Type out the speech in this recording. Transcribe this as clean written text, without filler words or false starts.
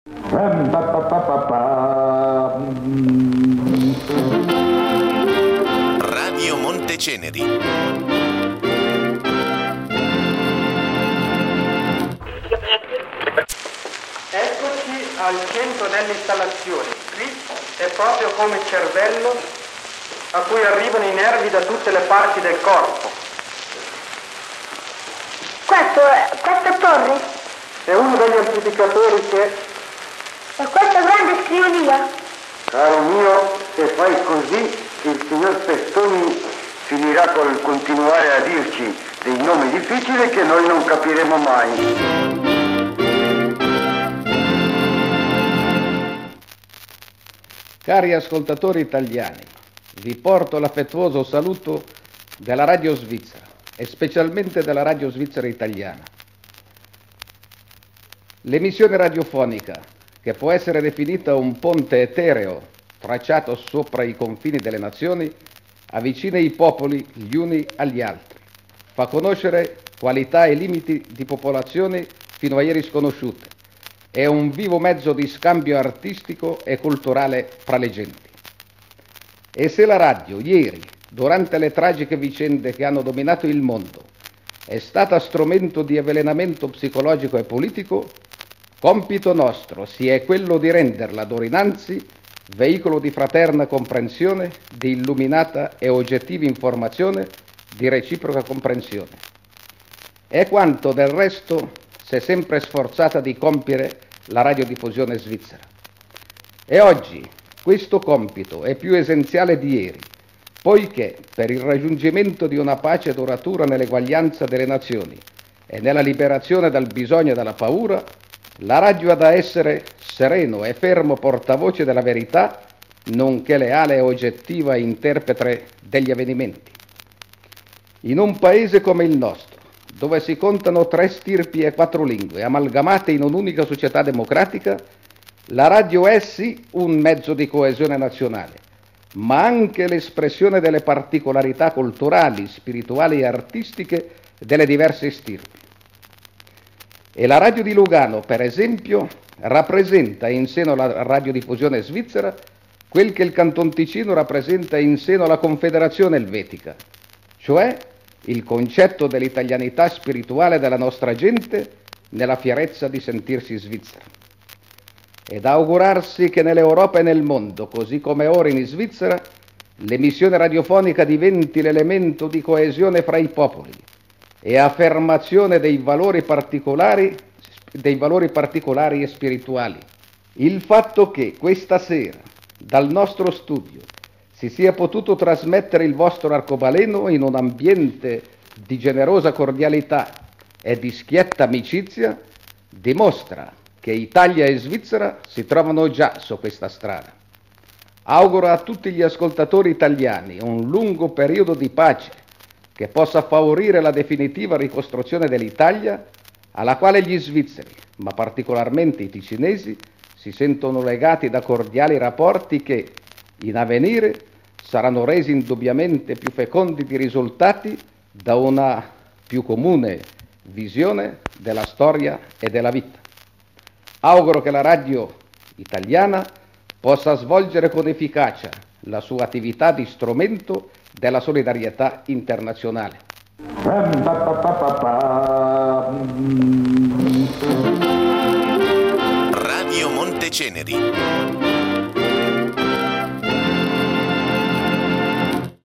Radio Monteceneri. Eccoci al centro delle installazioni. Qui è proprio come il cervello a cui arrivano i nervi da tutte le parti del corpo. Questa torre? È uno degli amplificatori che... E questa grande scrivania? Caro mio, se fai così, il signor Pestoni finirà col continuare a dirci dei nomi difficili che noi non capiremo mai. Cari ascoltatori italiani, vi porto l'affettuoso saluto della Radio Svizzera e specialmente della Radio Svizzera Italiana. L'emissione radiofonica, che può essere definita un ponte etereo tracciato sopra i confini delle nazioni, avvicina i popoli gli uni agli altri, fa conoscere qualità e limiti di popolazioni fino a ieri sconosciute. È un vivo mezzo di scambio artistico e culturale fra le genti. E se la radio, ieri, durante le tragiche vicende che hanno dominato il mondo, è stata strumento di avvelenamento psicologico e politico, compito nostro si è quello di renderla d'ora innanzi veicolo di fraterna comprensione, di illuminata e oggettiva informazione, di reciproca comprensione. È quanto del resto si è sempre sforzata di compiere la radiodiffusione svizzera. E oggi questo compito è più essenziale di ieri, poiché per il raggiungimento di una pace duratura nell'eguaglianza delle nazioni e nella liberazione dal bisogno e dalla paura, la radio ha da essere sereno e fermo portavoce della verità, nonché leale e oggettiva interprete degli avvenimenti. In un paese come il nostro, dove si contano 3 stirpi e 4 lingue amalgamate in un'unica società democratica, la radio è sì un mezzo di coesione nazionale, ma anche l'espressione delle particolarità culturali, spirituali e artistiche delle diverse stirpi. E la radio di Lugano, per esempio, rappresenta in seno alla radiodiffusione svizzera quel che il Canton Ticino rappresenta in seno alla Confederazione Elvetica, cioè il concetto dell'italianità spirituale della nostra gente nella fierezza di sentirsi svizzera. Ed augurarsi che nell'Europa e nel mondo, così come ora in Svizzera, l'emissione radiofonica diventi l'elemento di coesione fra i popoli e affermazione dei valori particolari e spirituali. Il fatto che questa sera, dal nostro studio, si sia potuto trasmettere il vostro arcobaleno in un ambiente di generosa cordialità e di schietta amicizia, dimostra che Italia e Svizzera si trovano già su questa strada. Auguro a tutti gli ascoltatori italiani un lungo periodo di pace che possa favorire la definitiva ricostruzione dell'Italia, alla quale gli svizzeri, ma particolarmente i ticinesi, si sentono legati da cordiali rapporti che, in avvenire, saranno resi indubbiamente più fecondi di risultati da una più comune visione della storia e della vita. Auguro che la radio italiana possa svolgere con efficacia la sua attività di strumento della solidarietà internazionale. Radio Monteceneri.